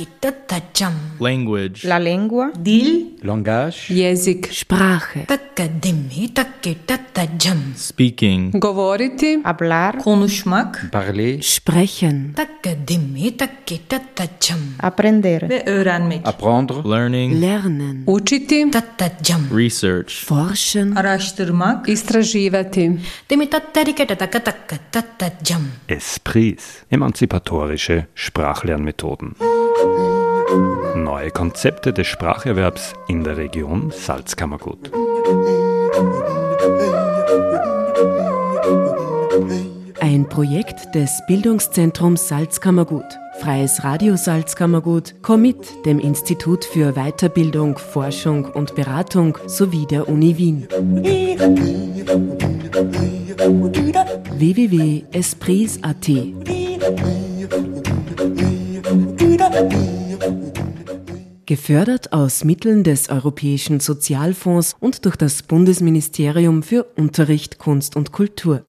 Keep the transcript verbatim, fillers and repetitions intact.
Language. La lengua. Dil. Langage. Jezik. Sprache. Speaking. Govoriti. Hablar. Konuşmak Parler. Sprechen. Aprender. ve öğrenmek. Apprendre. Learning. Lernen. Učiti. Research. Forschen. Araştırmak. Istraživati. Esprits, emanzipatorische Sprachlernmethoden. Neue Konzepte des Spracherwerbs in der Region Salzkammergut. Ein Projekt des Bildungszentrums Salzkammergut. Freies Radio Salzkammergut, Commit, dem Institut für Weiterbildung, Forschung und Beratung sowie der Uni Wien. w w w punkt esprits punkt a t Gefördert aus Mitteln des Europäischen Sozialfonds und durch das Bundesministerium für Unterricht, Kunst und Kultur.